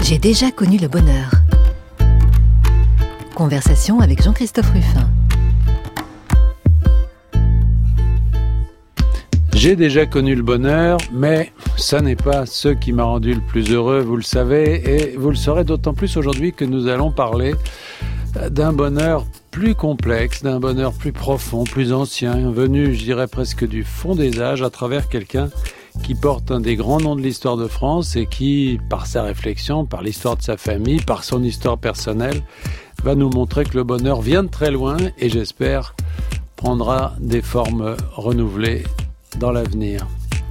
J'ai déjà connu le bonheur. Conversation avec Jean-Christophe Ruffin. J'ai déjà connu le bonheur, mais ça n'est pas ce qui m'a rendu le plus heureux, vous le savez, et vous le saurez d'autant plus aujourd'hui que nous allons parler d'un bonheur plus complexe, d'un bonheur plus profond, plus ancien, venu, je dirais presque du fond des âges, à travers quelqu'un qui porte un des grands noms de l'histoire de France et qui, par sa réflexion, par l'histoire de sa famille, par son histoire personnelle, va nous montrer que le bonheur vient de très loin et, j'espère, prendra des formes renouvelées dans l'avenir.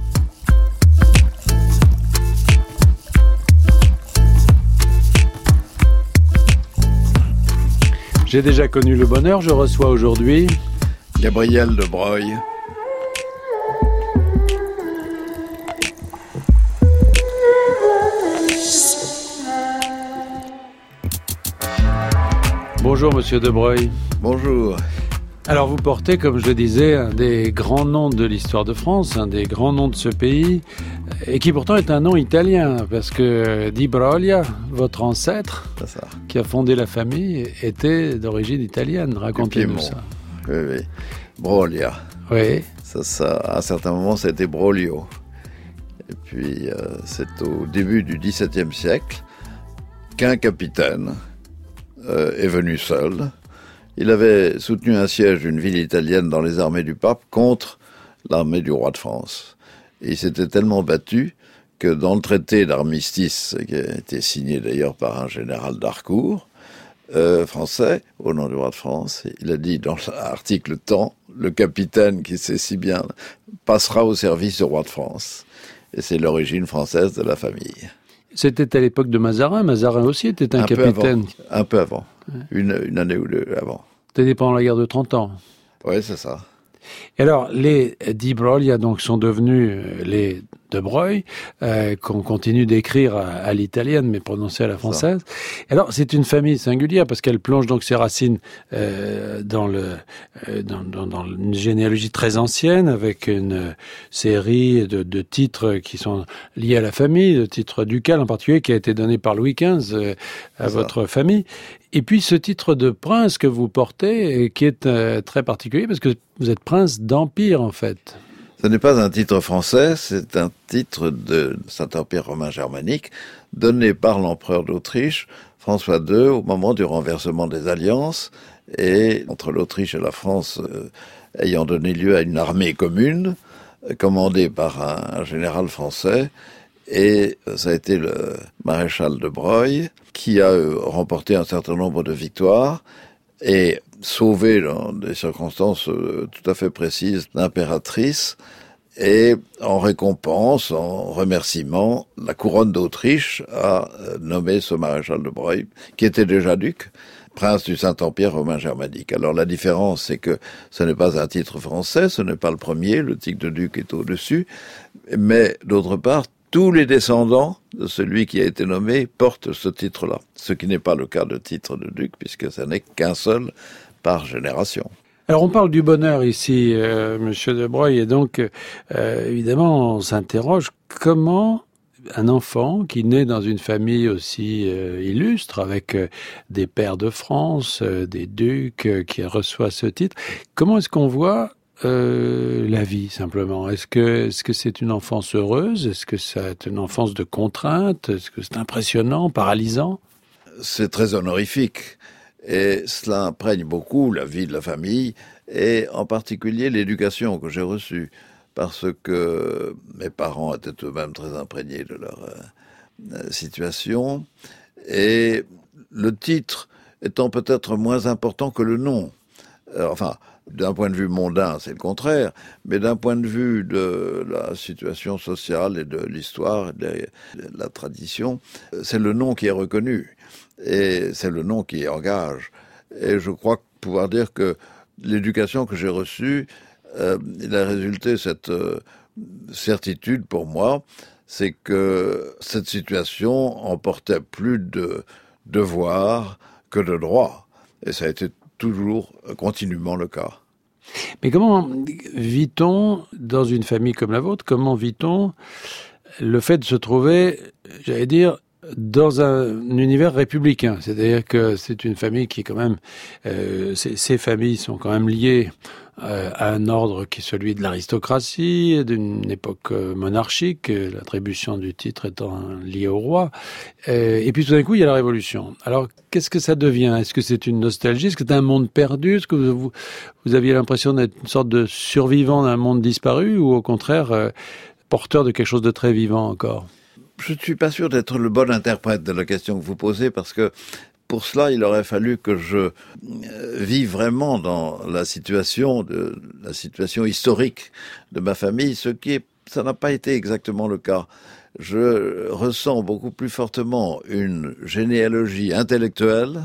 J'ai déjà connu le bonheur, je reçois aujourd'hui Gabriel de Broglie. Bonjour Monsieur de Broglie. Bonjour. Alors vous portez, comme je le disais, un des grands noms de l'histoire de France, un des grands noms de ce pays, et qui pourtant est un nom italien, parce que Di Broglie, votre ancêtre, qui a fondé la famille, était d'origine italienne. Racontez-nous ça. Oui. Broglie. Oui. Ça, à un certain moment, c'était Broglio. Et puis, c'est au début du XVIIe siècle qu'un capitaine est venu seul. Il avait soutenu un siège d'une ville italienne dans les armées du pape contre l'armée du roi de France. Et il s'était tellement battu que dans le traité d'armistice, qui a été signé d'ailleurs par un général d'Harcourt, français, au nom du roi de France, il a dit dans l'article temps, le capitaine qui sait si bien passera au service du roi de France. Et c'est l'origine française de la famille. C'était à l'époque de Mazarin. Mazarin aussi était un capitaine. Un peu avant. Une année ou deux avant. C'était pendant la guerre de 30 ans. Oui, c'est ça. Et alors, les Di Broglie donc sont devenus les de Broglie, qu'on continue d'écrire à l'italienne, mais prononcée à la française. Alors, c'est une famille singulière, parce qu'elle plonge donc ses racines dans une généalogie très ancienne, avec une série de titres qui sont liés à la famille, de titres ducal en particulier, qui a été donné par Louis XV à votre famille. Et puis ce titre de prince que vous portez, qui est très particulier, parce que vous êtes prince d'Empire, en fait. Ce n'est pas un titre français, c'est un titre de Saint-Empire romain germanique, donné par l'empereur d'Autriche, François II, au moment du renversement des alliances, et entre l'Autriche et la France, ayant donné lieu à une armée commune, commandée par un général français, et ça a été le maréchal de Broglie qui a remporté un certain nombre de victoires et sauvé dans des circonstances tout à fait précises l'impératrice. Et en récompense, en remerciement, la couronne d'Autriche a nommé ce maréchal de Broglie, qui était déjà duc, prince du Saint-Empire romain germanique. Alors la différence, c'est que ce n'est pas un titre français, ce n'est pas le premier, le titre de duc est au-dessus, mais d'autre part, tous les descendants de celui qui a été nommé portent ce titre-là, ce qui n'est pas le cas de titre de duc, puisque ce n'est qu'un seul par génération. Alors on parle du bonheur ici, Monsieur de Broglie, et donc évidemment on s'interroge comment un enfant qui naît dans une famille aussi illustre, avec des pairs de France, des ducs qui reçoit ce titre, comment est-ce qu'on voit la vie, simplement? Est-ce que c'est une enfance heureuse? Est-ce que c'est une enfance de contrainte? Est-ce que c'est impressionnant, paralysant? C'est très honorifique. Et cela imprègne beaucoup la vie de la famille, et en particulier l'éducation que j'ai reçue, parce que mes parents étaient eux-mêmes très imprégnés de leur situation, et le titre étant peut-être moins important que le nom. Enfin, d'un point de vue mondain, c'est le contraire, mais d'un point de vue de la situation sociale et de l'histoire, et de la tradition, c'est le nom qui est reconnu. Et c'est le nom qui engage. Et je crois pouvoir dire que l'éducation que j'ai reçue, il a résulté cette certitude pour moi, c'est que cette situation emportait plus de devoirs que de droits. Et ça a été toujours continuellement le cas. Mais comment vit-on dans une famille comme la vôtre? Comment vit-on le fait de se trouver, j'allais dire, dans un univers républicain. C'est-à-dire que c'est une famille qui est quand même... ces familles sont quand même liées à un ordre qui est celui de l'aristocratie, d'une époque monarchique, l'attribution du titre étant liée au roi. Et puis tout d'un coup, il y a la Révolution. Alors, qu'est-ce que ça devient? Est-ce que c'est une nostalgie? Est-ce que c'est un monde perdu? Est-ce que vous aviez l'impression d'être une sorte de survivant d'un monde disparu, ou au contraire, porteur de quelque chose de très vivant encore? Je ne suis pas sûr d'être le bon interprète de la question que vous posez, parce que pour cela, il aurait fallu que je vive vraiment dans la situation historique de ma famille, ça n'a pas été exactement le cas. Je ressens beaucoup plus fortement une généalogie intellectuelle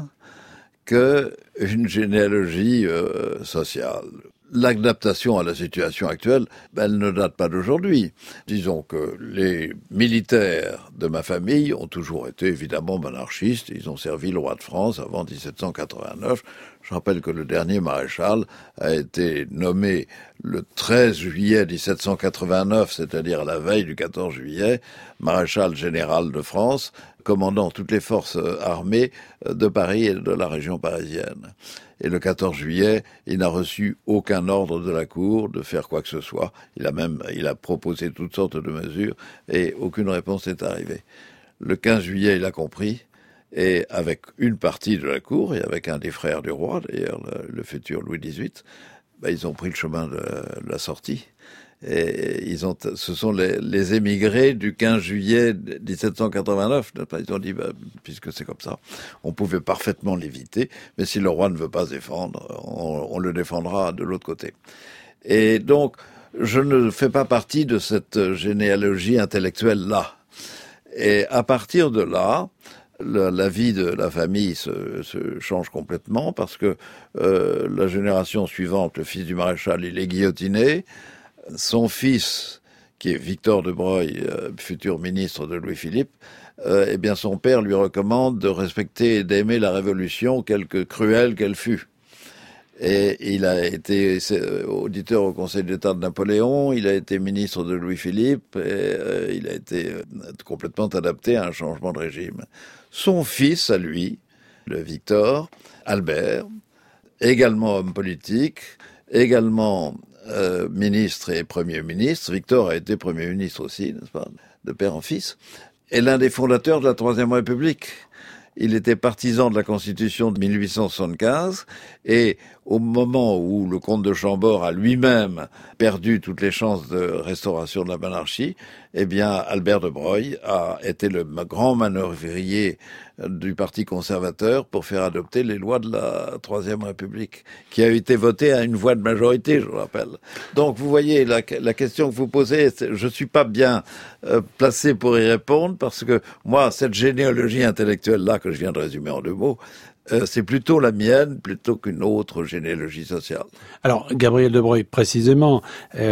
que une généalogie sociale. L'adaptation à la situation actuelle, elle ne date pas d'aujourd'hui. Disons que les militaires de ma famille ont toujours été évidemment monarchistes. Ils ont servi le roi de France avant 1789. Je rappelle que le dernier maréchal a été nommé le 13 juillet 1789, c'est-à-dire à la veille du 14 juillet, maréchal général de France, commandant toutes les forces armées de Paris et de la région parisienne. Et le 14 juillet, il n'a reçu aucun ordre de la cour de faire quoi que ce soit. Il a proposé toutes sortes de mesures et aucune réponse n'est arrivée. Le 15 juillet, il a compris, et avec une partie de la cour et avec un des frères du roi, d'ailleurs le futur Louis XVIII, ils ont pris le chemin de la sortie. Et ce sont les émigrés du 15 juillet 1789. Ils ont dit, puisque c'est comme ça, on pouvait parfaitement l'éviter, mais si le roi ne veut pas se défendre, on le défendra de l'autre côté. Et donc, je ne fais pas partie de cette généalogie intellectuelle-là. Et à partir de là, la vie de la famille se change complètement, parce que la génération suivante, le fils du maréchal, il est guillotiné. Son fils, qui est Victor de Broglie, futur ministre de Louis-Philippe, eh bien son père lui recommande de respecter et d'aimer la Révolution, quelque cruelle qu'elle fût. Et il a été auditeur au Conseil d'État de Napoléon, il a été ministre de Louis-Philippe, et il a été complètement adapté à un changement de régime. Son fils, à lui, le Victor, Albert, également homme politique, également ministre et Premier ministre. Victor a été Premier ministre aussi, n'est-ce pas, de père en fils, est l'un des fondateurs de la Troisième République. Il était partisan de la Constitution de 1875, et au moment où le comte de Chambord a lui-même perdu toutes les chances de restauration de la monarchie, eh bien, Albert de Broglie a été le grand manœuvrier du Parti conservateur pour faire adopter les lois de la Troisième République, qui a été votée à une voix de majorité, je vous rappelle. Donc, vous voyez, la question que vous posez, je suis pas bien placé pour y répondre, parce que moi, cette généalogie intellectuelle-là que je viens de résumer en 2 mots, c'est plutôt la mienne, plutôt qu'une autre généalogie sociale. Alors, Gabriel de Broglie, précisément,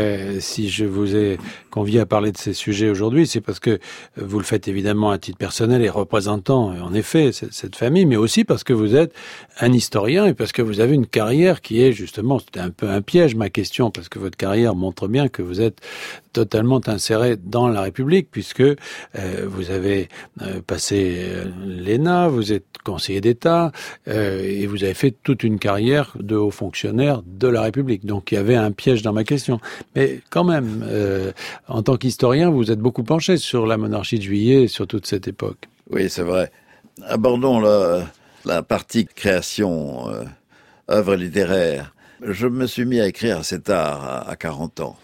si je vous ai convié à parler de ces sujets aujourd'hui, c'est parce que vous le faites évidemment à titre personnel et représentant, en effet, cette famille, mais aussi parce que vous êtes un historien et parce que vous avez une carrière qui est justement, c'était un peu un piège ma question, parce que votre carrière montre bien que vous êtes totalement inséré dans la République, puisque vous avez passé l'ENA, vous êtes conseiller d'État, et vous avez fait toute une carrière de haut fonctionnaire de la République. Donc il y avait un piège dans ma question. Mais quand même, en tant qu'historien, vous êtes beaucoup penché sur la monarchie de Juillet et sur toute cette époque. Oui, c'est vrai. Abordons la partie création, œuvre littéraire. Je me suis mis à écrire assez tard, à 40 ans.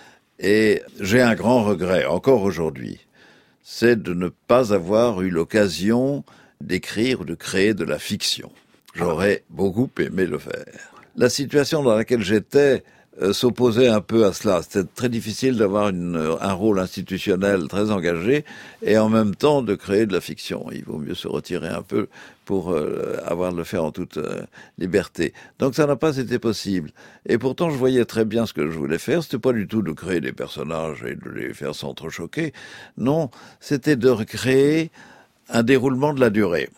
Et j'ai un grand regret, encore aujourd'hui, c'est de ne pas avoir eu l'occasion d'écrire ou de créer de la fiction. J'aurais beaucoup aimé le faire. La situation dans laquelle j'étais s'opposait un peu à cela. C'était très difficile d'avoir un rôle institutionnel très engagé et en même temps de créer de la fiction. Il vaut mieux se retirer un peu pour avoir le faire en toute liberté. Donc ça n'a pas été possible. Et pourtant, je voyais très bien ce que je voulais faire. C'était pas du tout de créer des personnages et de les faire s'entrechoquer. Non, c'était de recréer un déroulement de la durée.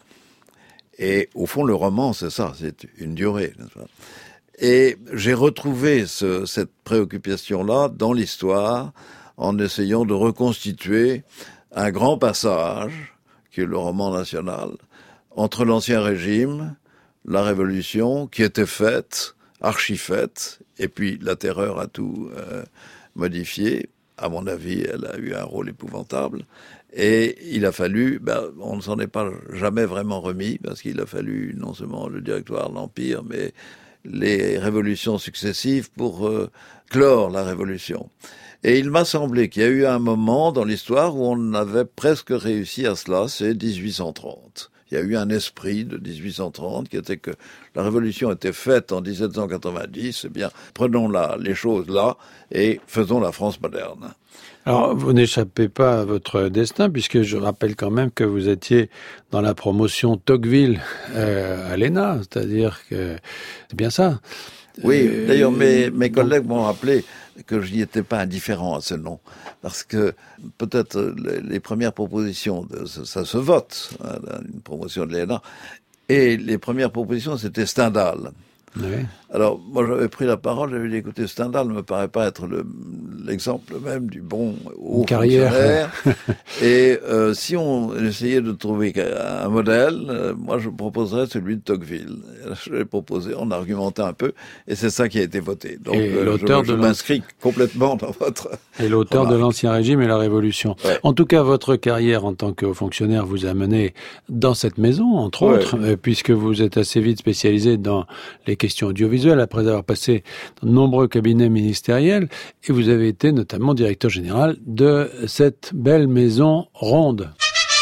Et au fond, le roman, c'est ça, c'est une durée, n'est-ce pas ? Et j'ai retrouvé cette préoccupation-là dans l'histoire en essayant de reconstituer un grand passage qui est le roman national, entre l'Ancien Régime, la Révolution, qui était faite, archi-faite, et puis la terreur a tout modifié. À mon avis, elle a eu un rôle épouvantable. Et il a fallu, on ne s'en est pas jamais vraiment remis, parce qu'il a fallu non seulement le Directoire, l'Empire, mais les révolutions successives pour clore la Révolution. Et il m'a semblé qu'il y a eu un moment dans l'histoire où on avait presque réussi à cela, c'est 1830. Il y a eu un esprit de 1830 qui était que la Révolution était faite en 1790, eh bien, prenons les choses là et faisons la France moderne. Alors, vous n'échappez pas à votre destin, puisque je rappelle quand même que vous étiez dans la promotion Tocqueville à l'ENA, c'est-à-dire que c'est bien ça. Oui, d'ailleurs, mes collègues m'ont rappelé que je n'y étais pas indifférent à ce nom, parce que peut-être les premières propositions, ça se vote, une promotion de l'ENA, et les premières propositions, c'était Stendhal. Oui. Alors, moi, j'avais pris la parole, j'avais dit, écoutez, Stendhal ne me paraît pas être l'exemple même du bon haut fonctionnaire. Et si on essayait de trouver un modèle, moi, je proposerais celui de Tocqueville. Je l'ai proposé, on argumentait un peu, et c'est ça qui a été voté. Donc, je m'inscris complètement dans votre... Et l'auteur de l'Ancien Régime et la Révolution. Ouais. En tout cas, votre carrière en tant que haut fonctionnaire vous a mené dans cette maison, entre autres, puisque vous êtes assez vite spécialisé dans les questions audiovisuelles, après avoir passé dans de nombreux cabinets ministériels, et vous avez été notamment directeur général de cette belle maison ronde.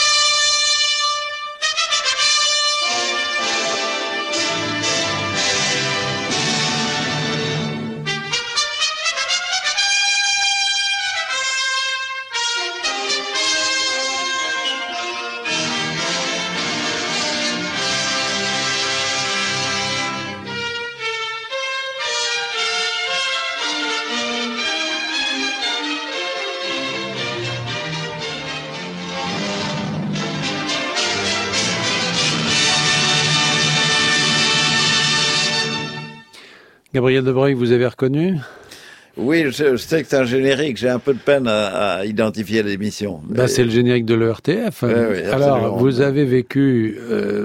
Gabriel Debreuil, vous avez reconnu ? Oui, je sais que c'est un générique. J'ai un peu de peine à identifier l'émission. Mais... c'est le générique de l'ERTF. Oui, alors, vous avez vécu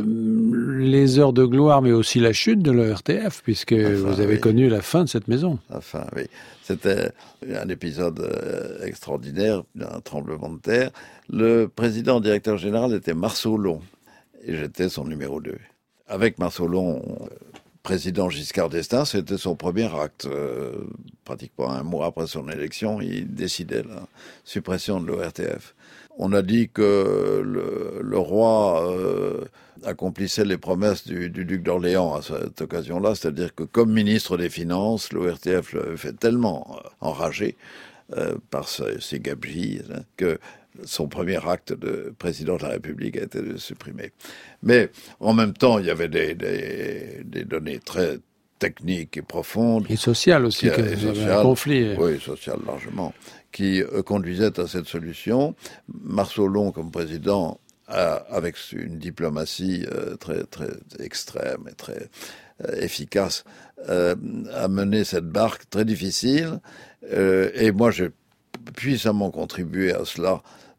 les heures de gloire, mais aussi la chute de l'ERTF, puisque vous avez connu la fin de cette maison. La fin, oui. C'était un épisode extraordinaire, un tremblement de terre. Le président directeur général était Marceau Long, et j'étais son numéro 2. Avec Marceau Long... président Giscard d'Estaing, c'était son premier acte. Pratiquement un mois après son élection, il décidait la suppression de l'ORTF. On a dit que le roi accomplissait les promesses du duc d'Orléans à cette occasion-là, c'est-à-dire que comme ministre des Finances, l'ORTF l'avait fait tellement enragé par ses gabegies que son premier acte de président de la République a été de supprimer. Mais en même temps, il y avait des données très techniques et profondes. Et sociales aussi, un conflit. Oui, sociales largement, qui conduisaient à cette solution. Marceau Long, comme président, avec une diplomatie très, très extrême et très efficace, a mené cette barque très difficile. Et moi, j'ai puissamment contribué à cela,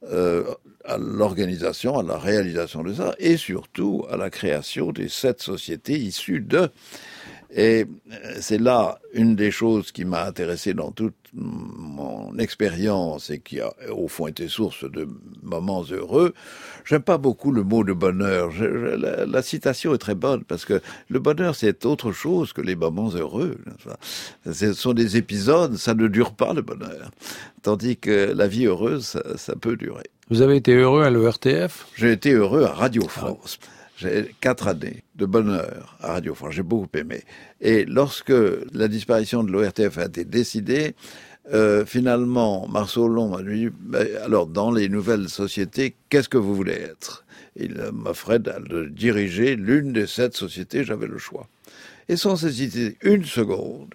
à l'organisation, à la réalisation de ça, et surtout à la création des 7 sociétés issues de... Et c'est là une des choses qui m'a intéressé dans toute mon expérience et qui a au fond été source de moments heureux. J'aime pas beaucoup le mot de bonheur. La citation est très bonne parce que le bonheur c'est autre chose que les moments heureux. Ce sont des épisodes, ça ne dure pas le bonheur. Tandis que la vie heureuse, ça peut durer. Vous avez été heureux à l'ERTF ? J'ai été heureux à Radio France. J'ai 4 années de bonheur à Radio France, j'ai beaucoup aimé. Et lorsque la disparition de l'ORTF a été décidée, finalement, Marceau Long m'a dit, alors dans les nouvelles sociétés, qu'est-ce que vous voulez être ? Il m'offrait de diriger l'une des 7 sociétés, j'avais le choix. Et sans hésiter une seconde,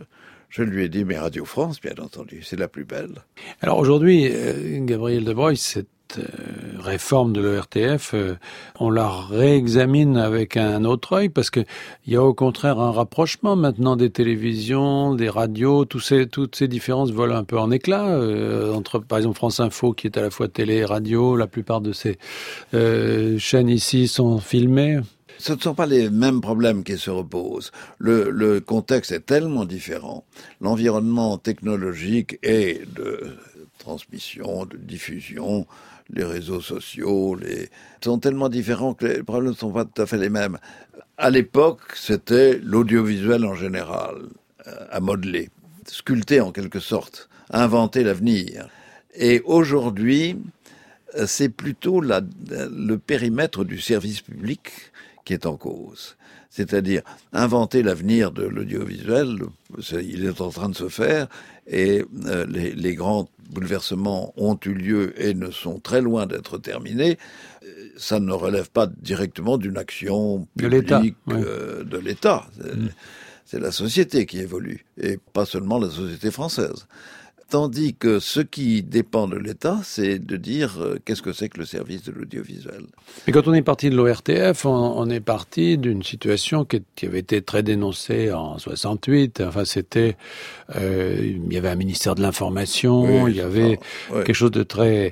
Je lui ai dit, mais Radio France, bien entendu, c'est la plus belle. Alors aujourd'hui, Gabriel de Broglie, cette réforme de l'ORTF, on la réexamine avec un autre œil parce que il y a au contraire un rapprochement maintenant des télévisions, des radios, toutes ces différences volent un peu en éclats entre par exemple France Info qui est à la fois télé et radio, la plupart de ces chaînes ici sont filmées. Ce ne sont pas les mêmes problèmes qui se reposent. Le contexte est tellement différent. L'environnement technologique et de transmission, de diffusion, les réseaux sociaux, sont tellement différents que les problèmes ne sont pas tout à fait les mêmes. À l'époque, c'était l'audiovisuel en général, à modeler, sculpter en quelque sorte, inventer l'avenir. Et aujourd'hui, c'est plutôt le périmètre du service public qui est en cause. C'est-à-dire inventer l'avenir de l'audiovisuel, il est en train de se faire, et les grands bouleversements ont eu lieu et ne sont très loin d'être terminés. Ça ne relève pas directement d'une action publique de l'État. C'est la société qui évolue, et pas seulement la société française. Tandis que ce qui dépend de l'État, c'est de dire qu'est-ce que c'est que le service de l'audiovisuel. Mais quand on est parti de l'ORTF, on est parti d'une situation qui avait été très dénoncée en 68. Enfin, c'était, il y avait un ministère de l'Information, il y avait quelque chose de très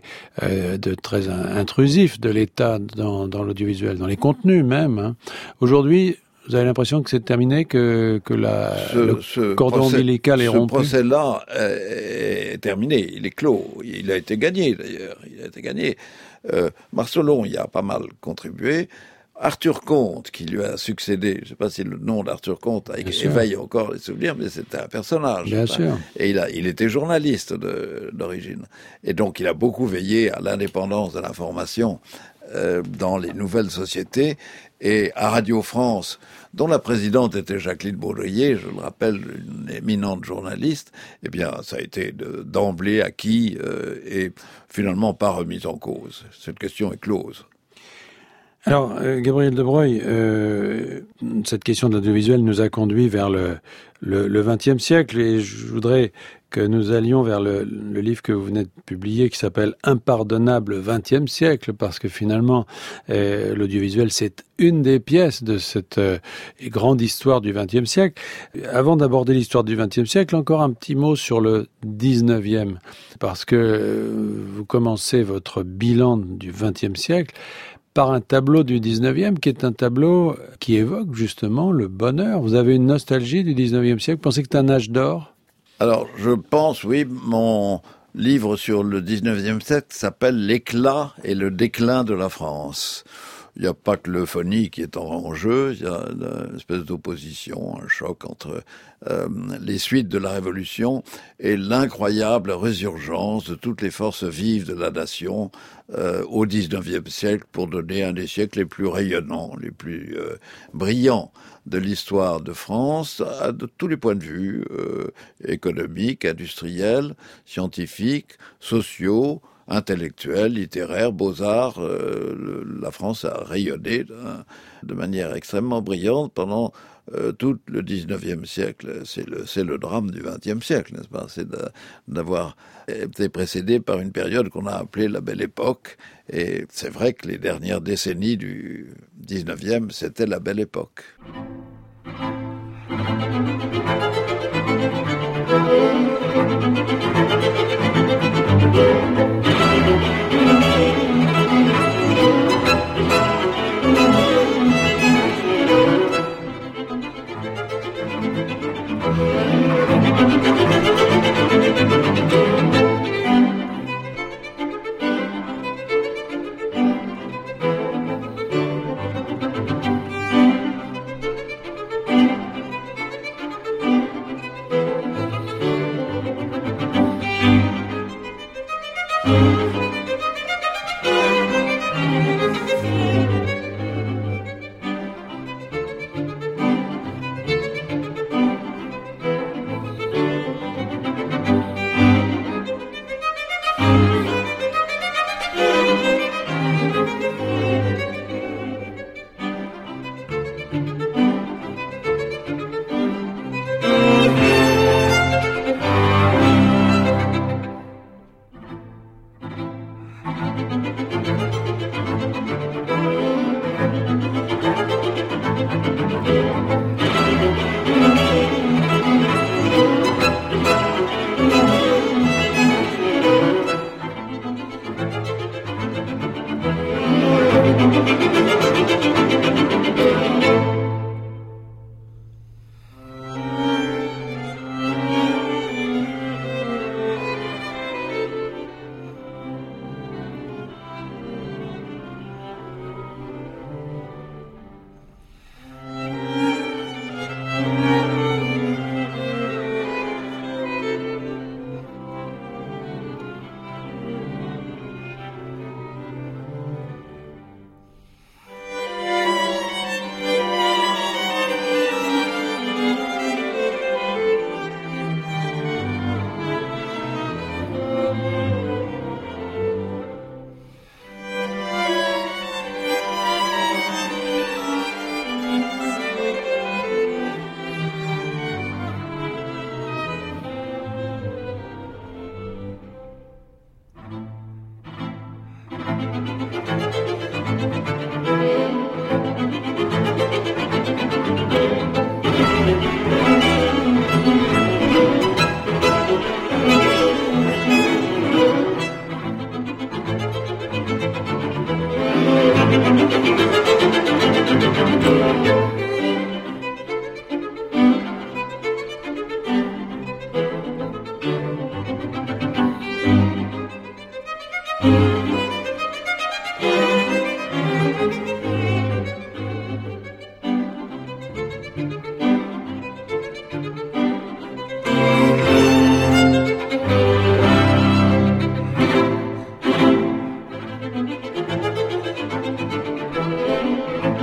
intrusif de l'État dans l'audiovisuel, dans les contenus même. Hein. Aujourd'hui, vous avez l'impression que c'est terminé, que le cordon ombilical est rompu? Ce procès-là est terminé, il est clos. Il a été gagné, d'ailleurs. Il a été gagné. Marceau-Long y a pas mal contribué. Arthur Comte, qui lui a succédé, je ne sais pas si le nom d'Arthur Comte éveille encore les souvenirs, mais c'était un personnage. Bien sûr. Et il était journaliste d'origine. Et donc, il a beaucoup veillé à l'indépendance de l'information dans les nouvelles sociétés. Et à Radio France, dont la présidente était Jacqueline Baudrier, je le rappelle, une éminente journaliste, eh bien, ça a été d'emblée acquis et finalement pas remis en cause. Cette question est close. Alors, Gabriel de Broglie, cette question de l'audiovisuel nous a conduit vers le XXe siècle et je voudrais que nous allions vers le livre que vous venez de publier qui s'appelle « Impardonnable XXe siècle » parce que finalement, l'audiovisuel, c'est une des pièces de cette grande histoire du XXe siècle. Avant d'aborder l'histoire du XXe siècle, encore un petit mot sur le XIXe parce que vous commencez votre bilan du XXe siècle par un tableau du 19e qui est un tableau qui évoque justement le bonheur. Vous avez une nostalgie du 19e siècle? Vous pensez que c'est un âge d'or? Alors, je pense, oui, mon livre sur le 19e siècle s'appelle « L'éclat et le déclin de la France ». Il n'y a pas que l'euphonie qui est en jeu, il y a une espèce d'opposition, un choc entre les suites de la Révolution et l'incroyable résurgence de toutes les forces vives de la nation au XIXe siècle pour donner un des siècles les plus rayonnants, les plus brillants de l'histoire de France, de tous les points de vue, économiques, industriels, scientifiques, sociaux, intellectuels, littéraires, beaux-arts. La France a rayonné de manière extrêmement brillante pendant tout le 19e siècle. C'est le drame du 20e siècle, n'est-ce pas? C'est d'avoir été précédé par une période qu'on a appelée la Belle Époque. Et c'est vrai que les dernières décennies du 19e, c'était la Belle Époque.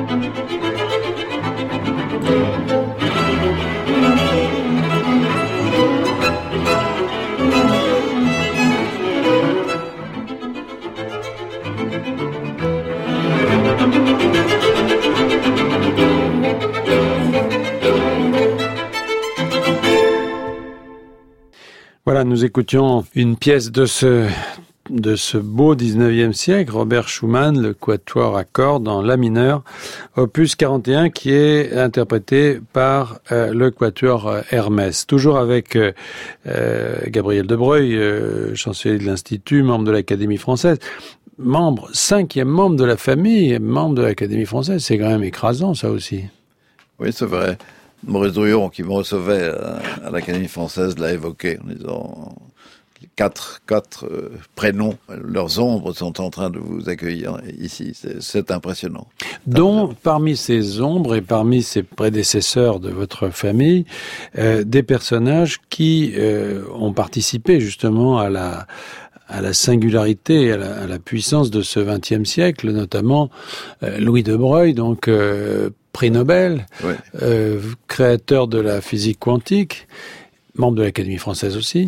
Voilà, nous écoutions une pièce de ce beau 19e siècle, Robert Schumann, le quatuor à cordes en la mineur, opus 41, qui est interprété par le quatuor Hermès. Toujours avec Gabriel de Breuil, chancelier de l'Institut, membre de l'Académie française, cinquième membre de la famille, membre de l'Académie française. C'est quand même écrasant, ça aussi. Oui, c'est vrai. Maurice Drouillon, qui me recevait à l'Académie française, l'a évoqué en disant quatre prénoms, leurs ombres sont en train de vous accueillir ici. C'est impressionnant. Dont, parmi ces ombres et parmi ces prédécesseurs de votre famille, des personnages qui ont participé justement à la singularité, à la puissance de ce XXe siècle, notamment Louis de Broglie, donc prix Nobel, oui. Créateur de la physique quantique, membre de l'Académie française aussi.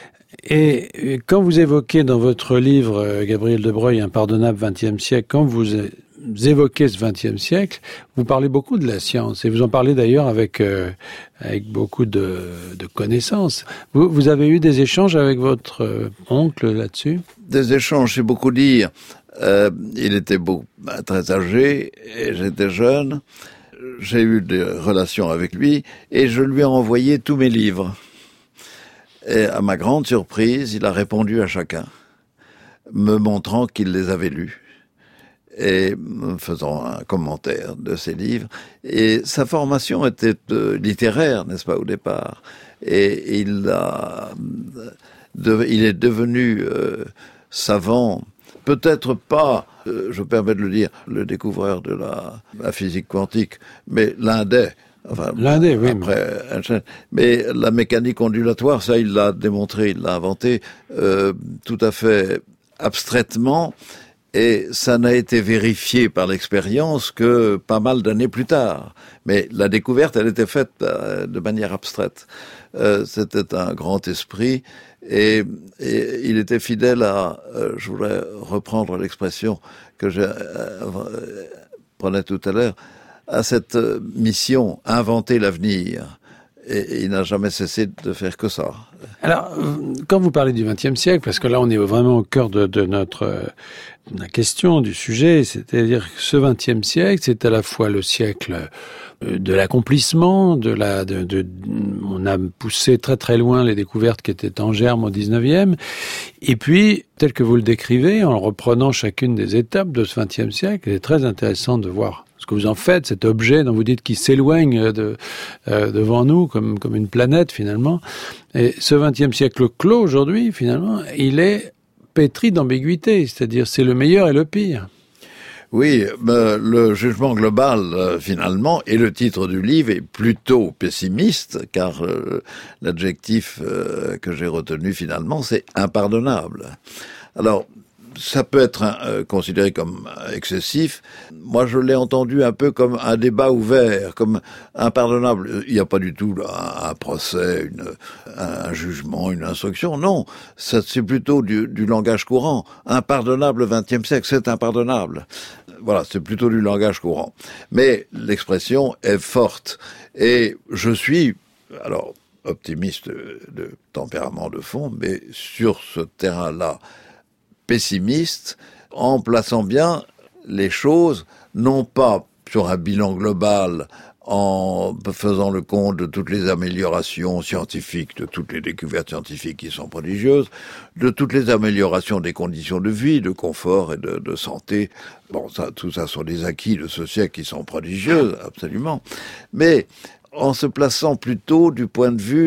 Et quand vous évoquez dans votre livre, Gabriel de Broglie, Impardonnable XXe siècle, quand vous évoquez ce XXe siècle, vous parlez beaucoup de la science, et vous en parlez d'ailleurs avec beaucoup de connaissances. Vous avez eu des échanges avec votre oncle là-dessus? Des échanges, c'est beaucoup dire. Il était très âgé, et j'étais jeune. J'ai eu des relations avec lui, et je lui ai envoyé tous mes livres. Et à ma grande surprise, il a répondu à chacun, me montrant qu'il les avait lus, et me faisant un commentaire de ses livres. Et sa formation était littéraire, n'est-ce pas, au départ. Et il est devenu savant, peut-être pas, je me permets de le dire, le découvreur de la physique quantique, mais l'un des. Enfin, oui. Après, mais la mécanique ondulatoire, ça, il l'a démontré, il l'a inventé tout à fait abstraitement, et ça n'a été vérifié par l'expérience que pas mal d'années plus tard. Mais la découverte, elle était faite de manière abstraite. C'était un grand esprit, et il était fidèle à, je voulais reprendre l'expression que je prenais tout à l'heure, à cette mission, inventer l'avenir. Et il n'a jamais cessé de faire que ça. Alors, quand vous parlez du XXe siècle, parce que là on est vraiment au cœur de la question, du sujet, c'est-à-dire que ce XXe siècle, c'est à la fois le siècle de l'accomplissement, on a poussé très très loin les découvertes qui étaient en germe au XIXe, et puis, tel que vous le décrivez, en reprenant chacune des étapes de ce XXe siècle, il est très intéressant de voir ce que vous en faites, cet objet dont vous dites qu'il s'éloigne devant nous comme une planète finalement. Et ce XXe siècle clos aujourd'hui, finalement, il est pétri d'ambiguïté, c'est-à-dire c'est le meilleur et le pire. Oui, le jugement global, finalement, et le titre du livre est plutôt pessimiste, car l'adjectif que j'ai retenu finalement, c'est impardonnable. Alors, ça peut être considéré comme excessif. Moi, je l'ai entendu un peu comme un débat ouvert, comme impardonnable. Il n'y a pas du tout un procès, un jugement, une instruction. Non, c'est plutôt du langage courant. Impardonnable XXe siècle, c'est impardonnable. Voilà, c'est plutôt du langage courant. Mais l'expression est forte. Et je suis, alors, optimiste de tempérament de fond, mais sur ce terrain-là, pessimiste, en plaçant bien les choses, non pas sur un bilan global, en faisant le compte de toutes les améliorations scientifiques, de toutes les découvertes scientifiques qui sont prodigieuses, de toutes les améliorations des conditions de vie, de confort et de santé. Bon, ça, tout ça sont des acquis de ce siècle qui sont prodigieux, absolument. Mais en se plaçant plutôt du point de vue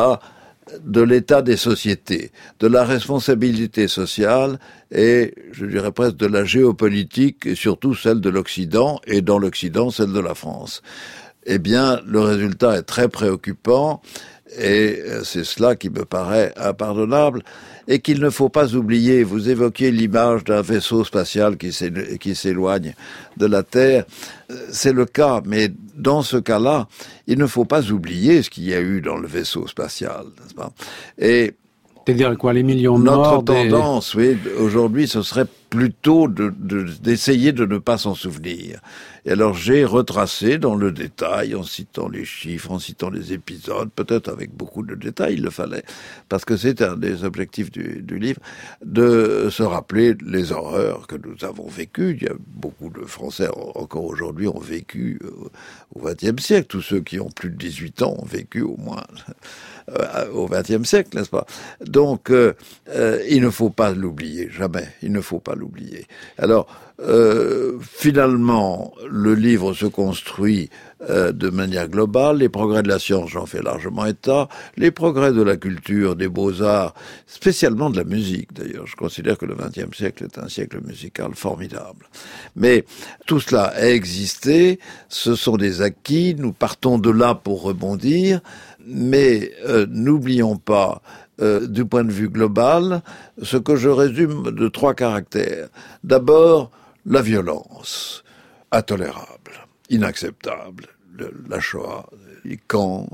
de l'état des sociétés, de la responsabilité sociale et, je dirais presque, de la géopolitique et surtout celle de l'Occident et dans l'Occident, celle de la France. Eh bien, le résultat est très préoccupant Et c'est cela qui me paraît impardonnable et qu'il ne faut pas oublier. Vous évoquiez l'image d'un vaisseau spatial qui s'éloigne de la Terre. C'est le cas, mais dans ce cas-là, il ne faut pas oublier ce qu'il y a eu dans le vaisseau spatial, n'est-ce pas? Et c'est-à-dire quoi, les millions de notre morts tendance, oui, aujourd'hui, ce serait plutôt d'essayer de ne pas s'en souvenir. Et alors, j'ai retracé dans le détail, en citant les chiffres, en citant les épisodes, peut-être avec beaucoup de détails, il le fallait, parce que c'est un des objectifs du livre, de se rappeler les horreurs que nous avons vécues. Il y a beaucoup de Français, encore aujourd'hui, ont vécu au XXe siècle. Tous ceux qui ont plus de 18 ans ont vécu au moins au XXe siècle, n'est-ce pas? Donc, il ne faut pas l'oublier, jamais. Il ne faut pas l'oublier. Alors, finalement, le livre se construit de manière globale. Les progrès de la science, j'en fais largement état. Les progrès de la culture, des beaux-arts, spécialement de la musique, d'ailleurs. Je considère que le XXe siècle est un siècle musical formidable. Mais tout cela a existé. Ce sont des acquis. Nous partons de là pour rebondir. Mais n'oublions pas, du point de vue global, ce que je résume de 3 caractères. D'abord, la violence, intolérable, inacceptable. La Shoah, les camps,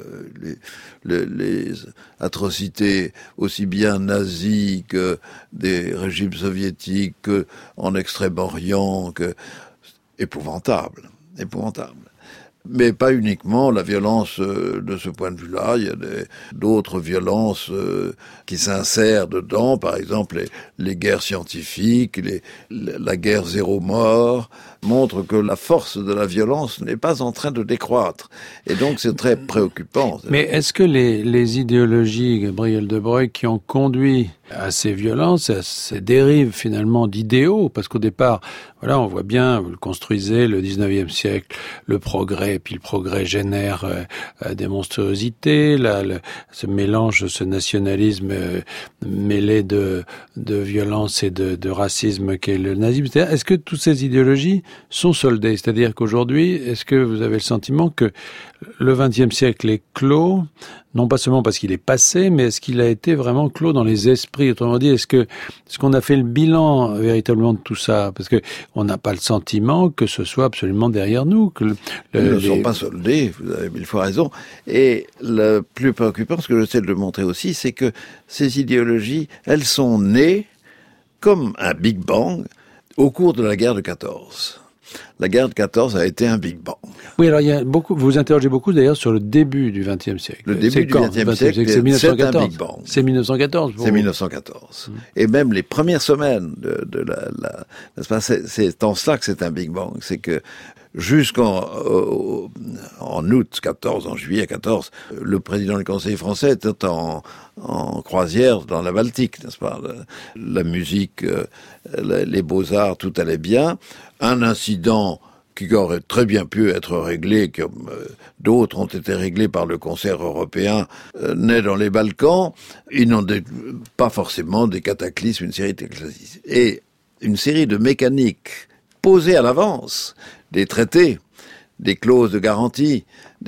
les atrocités aussi bien nazies que des régimes soviétiques, que en Extrême-Orient, que épouvantable. Mais pas uniquement la violence de ce point de vue-là. Il y a d'autres violences qui s'insèrent dedans. Par exemple, les guerres scientifiques, la guerre zéro mort, montrent que la force de la violence n'est pas en train de décroître. Et donc, c'est très préoccupant. Mais est-ce que les idéologies, Gabriel de Broglie, qui ont conduit à ces violences, à ces dérives finalement d'idéaux, parce qu'au départ, voilà, on voit bien, vous le construisez, le 19e siècle, le progrès, puis le progrès génère des monstruosités, ce mélange, ce nationalisme mêlé de violence et de racisme qu'est le nazisme. Est-ce que toutes ces idéologies sont soldées? C'est-à-dire qu'aujourd'hui, est-ce que vous avez le sentiment que le XXe siècle est clos, non pas seulement parce qu'il est passé, mais est-ce qu'il a été vraiment clos dans les esprits? Autrement dit, est-ce qu'on a fait le bilan véritablement de tout ça? Parce que on n'a pas le sentiment que ce soit absolument derrière nous. Ils ne sont pas soldés, vous avez 1000 fois raison. Et le plus préoccupant, ce que j'essaie de le montrer aussi, c'est que ces idéologies, elles sont nées comme un Big Bang au cours de la guerre de 14. La guerre de 14 a été un Big Bang. Oui, alors il y a beaucoup, vous interrogez beaucoup d'ailleurs sur le début du XXe siècle. Le début du XXe siècle, c'est 1914. C'est un Big Bang. C'est 1914. C'est 1914. Et même les premières semaines n'est-ce pas, c'est en cela que c'est un Big Bang. C'est que jusqu'en août 14, en juillet 14, le président du Conseil français était en croisière dans la Baltique, n'est-ce pas? La musique, les beaux-arts, tout allait bien. Un incident qui aurait très bien pu être réglé, comme d'autres ont été réglés par le concert européen, naît dans les Balkans. Ils n'ont pas forcément des cataclysmes, une série de cataclysmes. Et une série de mécaniques posées à l'avance, des traités, des clauses de garantie,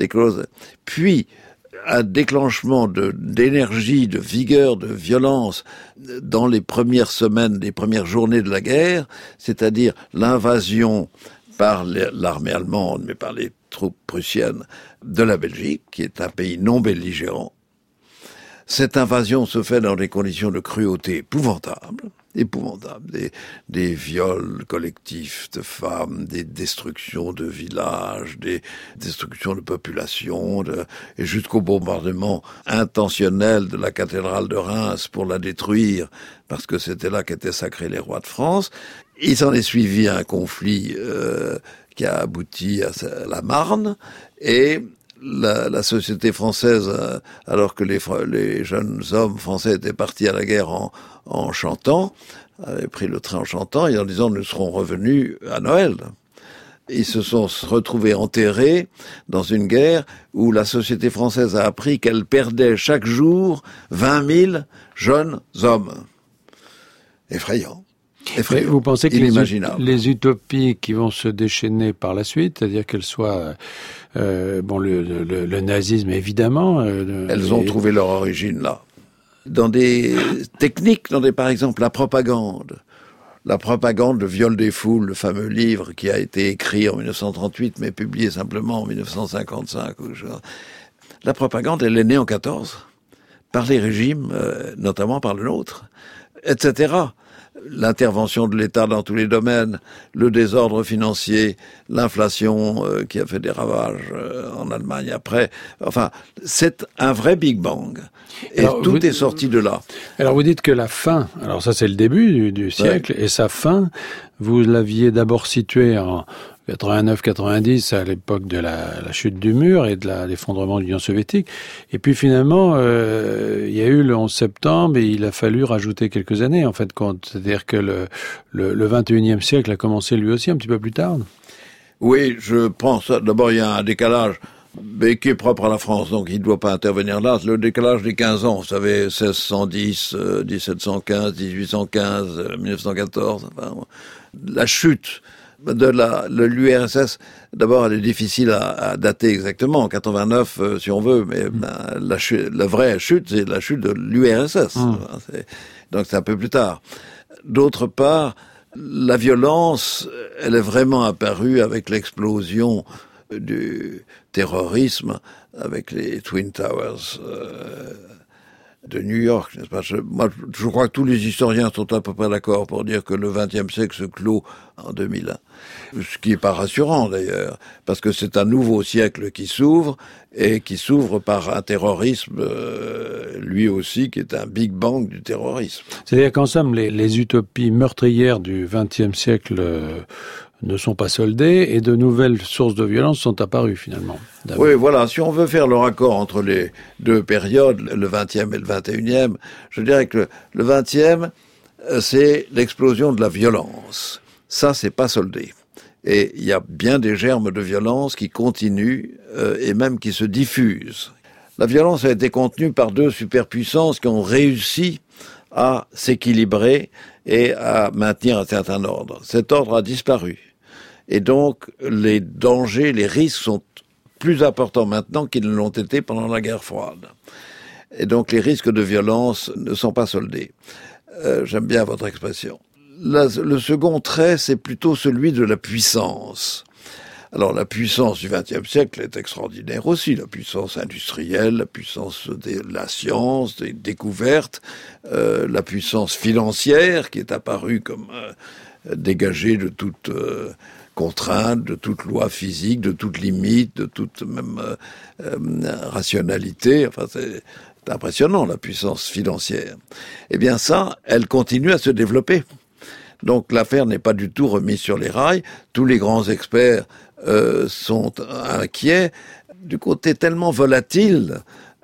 puis un déclenchement d'énergie, de vigueur, de violence dans les premières semaines, les premières journées de la guerre, c'est-à-dire l'invasion par l'armée allemande, mais par les troupes prussiennes de la Belgique, qui est un pays non belligérant. Cette invasion se fait dans des conditions de cruauté épouvantables, des viols collectifs de femmes, des destructions de villages, des destructions de populations, et jusqu'au bombardement intentionnel de la cathédrale de Reims pour la détruire, parce que c'était là qu'étaient sacrés les rois de France. Il s'en est suivi un conflit qui a abouti à la Marne, et la société française, alors que les jeunes hommes français étaient partis à la guerre en chantant, avaient pris le train en chantant et en disant « nous serons revenus à Noël ». Ils se sont retrouvés enterrés dans une guerre où la société française a appris qu'elle perdait chaque jour 20 000 jeunes hommes. Effrayant. effrayant, vous pensez que inimaginable. Les utopies qui vont se déchaîner par la suite, c'est-à-dire qu'elles soient le nazisme évidemment, elles ont trouvé leur origine là, dans des techniques, par exemple la propagande. La propagande, le viol des foules, le fameux livre qui a été écrit en 1938 mais publié simplement en 1955. La propagande, elle est née en 14 par les régimes, notamment par le nôtre, etc. L'intervention de l'État dans tous les domaines, le désordre financier, l'inflation qui a fait des ravages en Allemagne après. Enfin, c'est un vrai Big Bang. Et alors, tout est sorti de là. Alors vous dites que la fin, alors ça c'est le début du siècle, ouais. Et sa fin, vous l'aviez d'abord située en 89-90 à l'époque de la chute du mur et de l'effondrement de l'Union soviétique. Et puis finalement, il y a eu le 11 septembre et il a fallu rajouter quelques années en fait compte. C'est-à-dire que le 21e siècle a commencé lui aussi un petit peu plus tard. Oui, je pense. D'abord, il y a un décalage mais qui est propre à la France, donc il ne doit pas intervenir là. Le décalage des 15 ans, vous savez, 1610, 1715, 1815, 1914, enfin, la chute de l'URSS, d'abord, elle est difficile à dater exactement, en 89, si on veut, mais la vraie chute, c'est la chute de l'URSS. Donc c'est un peu plus tard. D'autre part, la violence, elle est vraiment apparue avec l'explosion du terrorisme, avec les Twin Towers de New York, n'est-ce pas? Je crois que tous les historiens sont à peu près d'accord pour dire que le XXe siècle se clôt en 2001. Ce qui n'est pas rassurant d'ailleurs, parce que c'est un nouveau siècle qui s'ouvre, et qui s'ouvre par un terrorisme, lui aussi, qui est un Big Bang du terrorisme. C'est-à-dire qu'en somme, les utopies meurtrières du XXe siècle ne sont pas soldées et de nouvelles sources de violence sont apparues finalement. Oui, voilà, si on veut faire le raccord entre les deux périodes, le 20e et le 21e, je dirais que le 20e, c'est l'explosion de la violence. Ça, c'est pas soldé. Et il y a bien des germes de violence qui continuent et même qui se diffusent. La violence a été contenue par deux superpuissances qui ont réussi à s'équilibrer et à maintenir un certain ordre. Cet ordre a disparu. Et donc, les dangers, les risques sont plus importants maintenant qu'ils ne l'ont été pendant la guerre froide. Et donc, les risques de violence ne sont pas soldés. J'aime bien votre expression. Le second trait, c'est plutôt celui de la puissance. Alors, la puissance du XXe siècle est extraordinaire aussi. La puissance industrielle, la puissance de la science, des découvertes, la puissance financière qui est apparue comme dégagée de toute contrainte, de toute loi physique, de toute limite, de toute même rationalité. Enfin, c'est impressionnant, la puissance financière. Eh bien ça, elle continue à se développer. Donc l'affaire n'est pas du tout remise sur les rails. Tous les grands experts sont inquiets du côté tellement volatile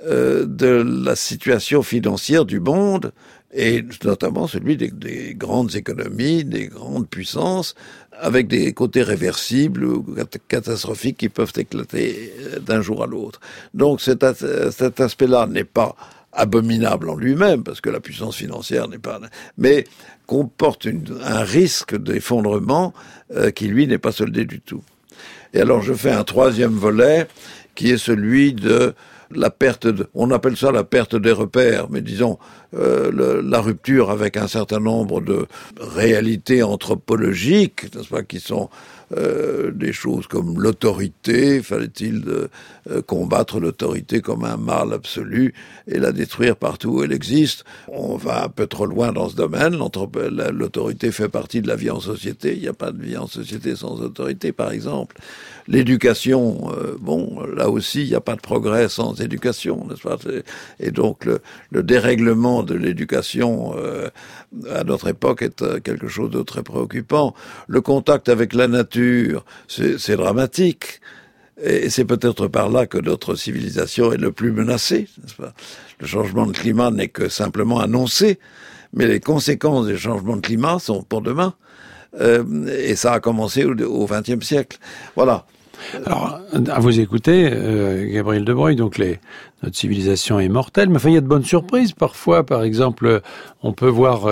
de la situation financière du monde, et notamment celui des grandes économies, des grandes puissances, avec des côtés réversibles ou catastrophiques qui peuvent éclater d'un jour à l'autre. Donc cet aspect-là n'est pas abominable en lui-même, parce que la puissance financière n'est pas... mais comporte un risque d'effondrement qui, lui, n'est pas soldé du tout. Et alors je fais un troisième volet, qui est celui de la perte on appelle ça la perte des repères, mais disons la rupture avec un certain nombre de réalités anthropologiques, n'est-ce pas, qui sont des choses comme l'autorité. Fallait-il combattre l'autorité comme un mal absolu et la détruire partout où elle existe? On va un peu trop loin dans ce domaine. L'autorité fait partie de la vie en société. Il n'y a pas de vie en société sans autorité, par exemple. L'éducation, là aussi, il n'y a pas de progrès sans éducation, n'est-ce pas? Et donc, le dérèglement de l'éducation à notre époque est quelque chose de très préoccupant. Le contact avec la nature, c'est dramatique. Et c'est peut-être par là que notre civilisation est le plus menacée, n'est-ce pas? Le changement de climat n'est que simplement annoncé, mais les conséquences des changements de climat sont pour demain. Et ça a commencé au XXe siècle. Voilà. Alors, à vous écouter, Gabriel de Broglie, donc notre civilisation est mortelle, mais enfin, il y a de bonnes surprises parfois. Par exemple, on peut voir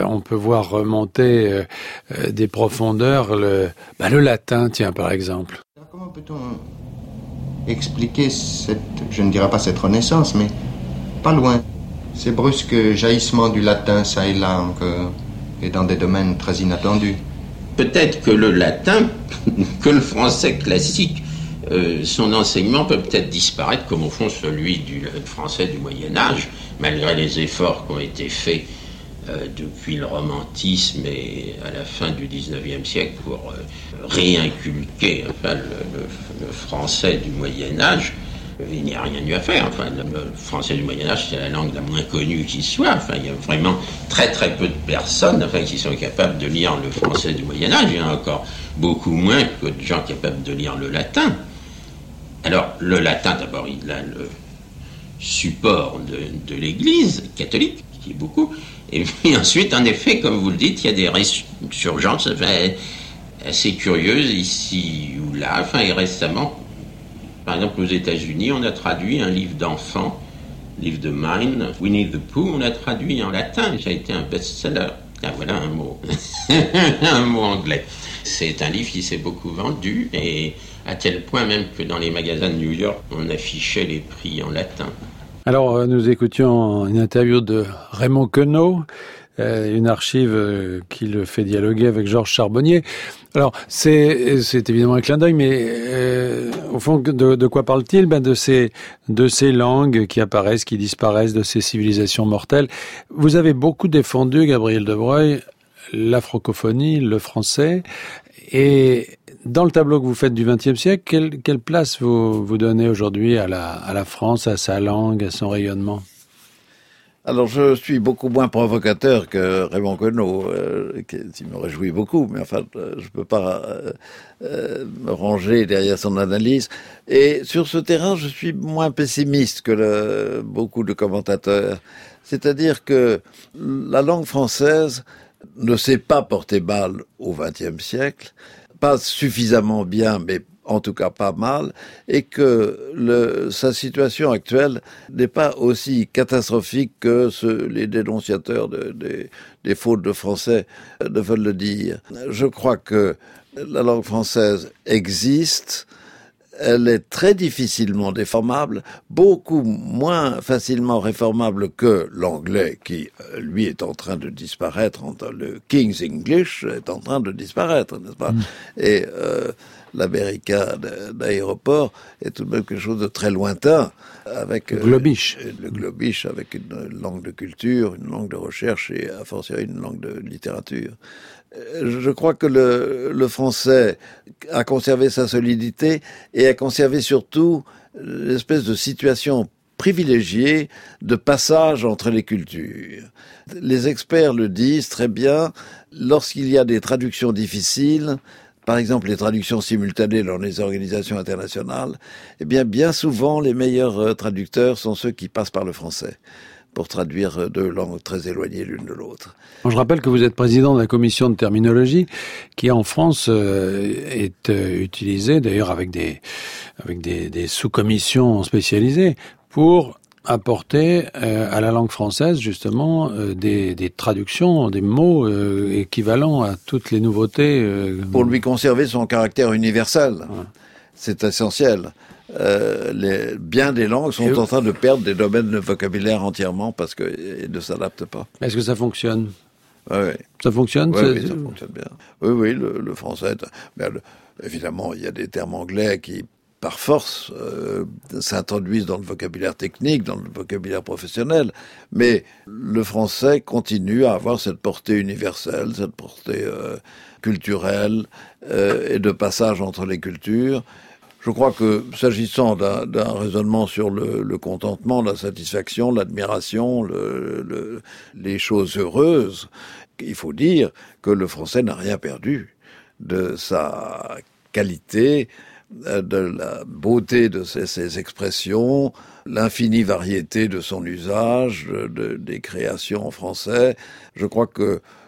remonter des profondeurs le latin, tiens, par exemple. Comment peut-on expliquer je ne dirais pas cette renaissance, mais pas loin, ces brusques jaillissements du latin, ça et là, et dans des domaines très inattendus? Peut-être que le latin, que le français classique, son enseignement peut peut-être disparaître, comme au fond celui du français du Moyen-Âge, malgré les efforts qui ont été faits depuis le romantisme et à la fin du XIXe siècle pour réinculquer le français du Moyen-Âge. Il n'y a rien eu à faire. Enfin, le français du Moyen-Âge, c'est la langue la moins connue qui soit. Enfin, il y a vraiment très très peu de personnes qui sont capables de lire le français du Moyen-Âge. Il y en a encore beaucoup moins que de gens capables de lire le latin. Alors, le latin, d'abord, il a le support de l'Église catholique, qui est beaucoup. Et puis ensuite, en effet, comme vous le dites, il y a des résurgences assez curieuses ici ou là. Et récemment, par exemple, aux États-Unis, on a traduit un livre d'enfant, livre de Mine, Winnie the Pooh, on l'a traduit en latin. Ça a été un best-seller. Ah, voilà un mot. Un mot anglais. C'est un livre qui s'est beaucoup vendu, et à tel point même que dans les magasins de New York, on affichait les prix en latin. Alors, nous écoutions une interview de Raymond Queneau, une archive qui le fait dialoguer avec Georges Charbonnier. Alors, c'est évidemment un clin d'œil, mais au fond, de quoi parle-t-il ? De ces langues qui apparaissent, qui disparaissent, de ces civilisations mortelles. Vous avez beaucoup défendu, Gabriel de Broglie, la francophonie, le français, et dans le tableau que vous faites du XXe siècle, quelle place vous donnez aujourd'hui à la France, à sa langue, à son rayonnement ? Alors, je suis beaucoup moins provocateur que Raymond Queneau, qui me réjouit beaucoup, mais enfin, je peux pas me ranger derrière son analyse. Et sur ce terrain, je suis moins pessimiste que beaucoup de commentateurs. C'est-à-dire que la langue française ne s'est pas porter balle au XXe siècle, pas suffisamment bien, mais en tout cas pas mal, et que sa situation actuelle n'est pas aussi catastrophique que les dénonciateurs des fautes de français ne veulent le dire. Je crois que la langue française existe. Elle est très difficilement déformable, beaucoup moins facilement réformable que l'anglais qui, lui, est en train de disparaître. Le King's English est en train de disparaître, n'est-ce pas ? Et l'américain d'aéroport est tout de même quelque chose de très lointain, avec le globish. Le globish, avec une langue de culture, une langue de recherche et a fortiori une langue de littérature. Je crois que le français a conservé sa solidité et a conservé surtout l'espèce de situation privilégiée de passage entre les cultures. Les experts le disent très bien, lorsqu'il y a des traductions difficiles, par exemple les traductions simultanées dans les organisations internationales, eh bien souvent les meilleurs traducteurs sont ceux qui passent par le français pour traduire deux langues très éloignées l'une de l'autre. Je rappelle que vous êtes président de la commission de terminologie qui en France est utilisée d'ailleurs avec des sous-commissions spécialisées pour apporter à la langue française justement des traductions, des mots équivalents à toutes les nouveautés. Pour lui conserver son caractère universel, c'est essentiel. Bien des langues sont en train de perdre des domaines de vocabulaire entièrement parce qu'ils ne s'adaptent pas. Est-ce que ça fonctionne ? Oui. Ça fonctionne ? Oui, ça fonctionne bien. Oui, le français... évidemment, il y a des termes anglais qui, par force, s'introduisent dans le vocabulaire technique, dans le vocabulaire professionnel. Mais le français continue à avoir cette portée universelle, cette portée culturelle et de passage entre les cultures. Je crois que, s'agissant d'un raisonnement sur le contentement, la satisfaction, l'admiration, les choses heureuses, il faut dire que le français n'a rien perdu de sa qualité, de la beauté de ses expressions, l'infinie variété de son usage, des créations en français. Je crois que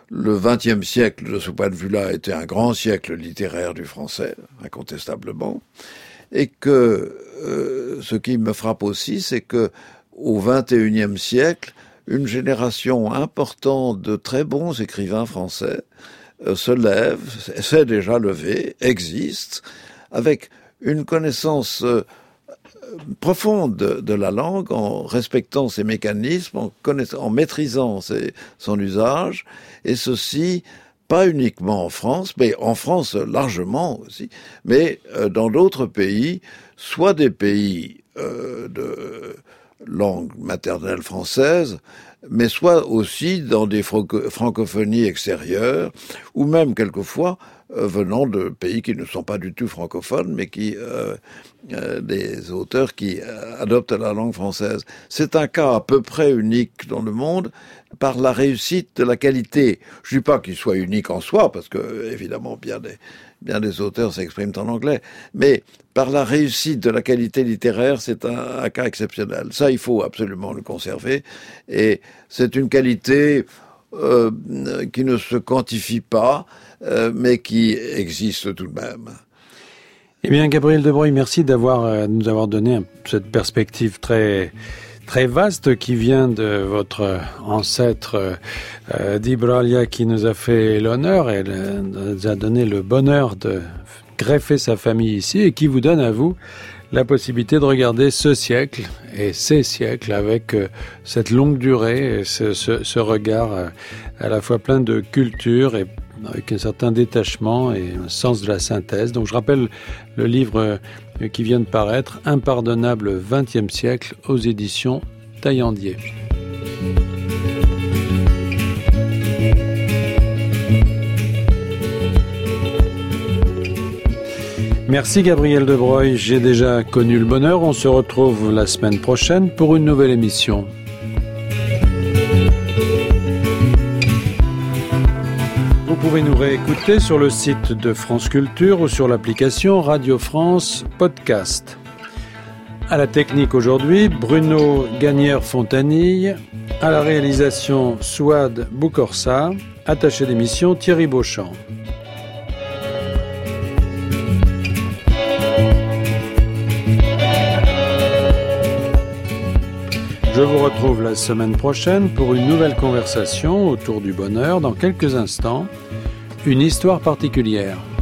le XXe siècle, de ce point de vue-là, a été un grand siècle littéraire du français, incontestablement, et que ce qui me frappe aussi, c'est que au XXIe siècle, une génération importante de très bons écrivains français se lève, s'est déjà levé, existe, avec une connaissance profonde de la langue, en respectant ses mécanismes, en maîtrisant son usage, et ceci pas uniquement en France, mais en France largement aussi, mais dans d'autres pays, soit des pays de langue maternelle française, mais soit aussi dans des francophonies extérieures, ou même quelquefois venant de pays qui ne sont pas du tout francophones, mais des auteurs qui adoptent la langue française. C'est un cas à peu près unique dans le monde par la réussite de la qualité. Je ne dis pas qu'il soit unique en soi, parce que évidemment bien des auteurs s'expriment en anglais, mais par la réussite de la qualité littéraire, c'est un cas exceptionnel. Ça, il faut absolument le conserver, et c'est une qualité qui ne se quantifie pas, mais qui existe tout de même. Eh bien, Gabriel de Broglie, merci de nous avoir donné cette perspective très vaste qui vient de votre ancêtre d'Ibralia, qui nous a fait l'honneur et nous a donné le bonheur de greffer sa famille ici, et qui vous donne à vous la possibilité de regarder ce siècle et ces siècles avec cette longue durée et ce regard à la fois plein de culture et avec un certain détachement et un sens de la synthèse. Donc je rappelle le livre qui vient de paraître, Impardonnable XXe siècle, aux éditions Taillandier. Merci Gabriel de Broglie, j'ai déjà connu le bonheur. On se retrouve la semaine prochaine pour une nouvelle émission. Vous pouvez nous réécouter sur le site de France Culture ou sur l'application Radio France Podcast. À la technique aujourd'hui, Bruno Gagnère-Fontanille. À la réalisation, Souad Boukorsa. Attaché d'émission, Thierry Beauchamp. Je vous retrouve la semaine prochaine pour une nouvelle conversation autour du bonheur. Dans quelques instants, une histoire particulière.